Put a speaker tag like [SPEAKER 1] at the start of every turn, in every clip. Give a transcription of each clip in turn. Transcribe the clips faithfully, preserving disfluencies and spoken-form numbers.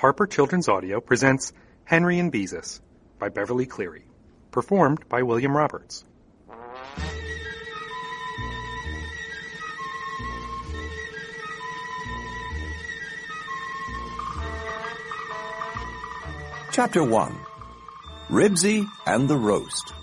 [SPEAKER 1] Harper Children's Audio presents Henry and Beezus by Beverly Cleary, performed by William Roberts.
[SPEAKER 2] Chapter one. Ribsy and the Roast.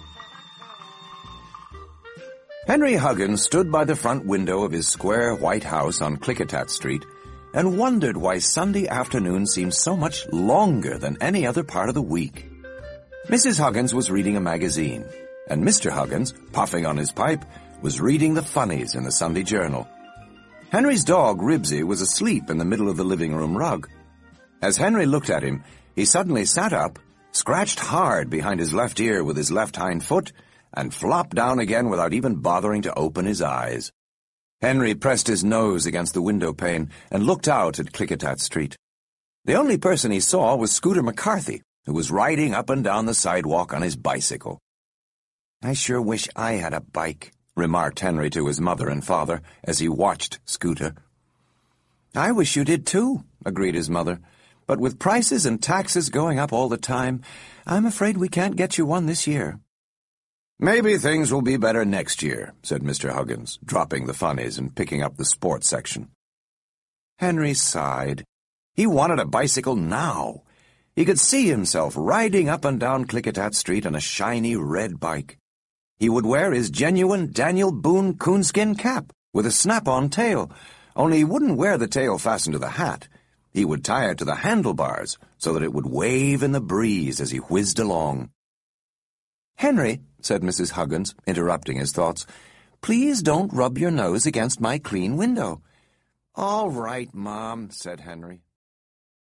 [SPEAKER 2] Henry Huggins stood by the front window of his square white house on Klickitat Street and wondered why Sunday afternoon seemed so much longer than any other part of the week. Missus Huggins was reading a magazine, and Mister Huggins, puffing on his pipe, was reading the funnies in the Sunday Journal. Henry's dog, Ribsy, was asleep in the middle of the living room rug. As Henry looked at him, he suddenly sat up, scratched hard behind his left ear with his left hind foot, and flopped down again without even bothering to open his eyes. Henry pressed his nose against the window pane and looked out at Klickitat Street. The only person he saw was Scooter McCarthy, who was riding up and down the sidewalk on his bicycle. "I sure wish I had a bike," remarked Henry to his mother and father as he watched Scooter. "I wish you did too," agreed his mother. "But with prices and taxes going up all the time, I'm afraid we can't get you one this year." "Maybe things will be better next year," said Mister Huggins, dropping the funnies and picking up the sports section. Henry sighed. He wanted a bicycle now. He could see himself riding up and down Klickitat Street on a shiny red bike. He would wear his genuine Daniel Boone coonskin cap with a snap-on tail, only he wouldn't wear the tail fastened to the hat. He would tie it to the handlebars so that it would wave in the breeze as he whizzed along. "Henry," said Missus Huggins, interrupting his thoughts, "please don't rub your nose against my clean window." "All right, Mom," said Henry.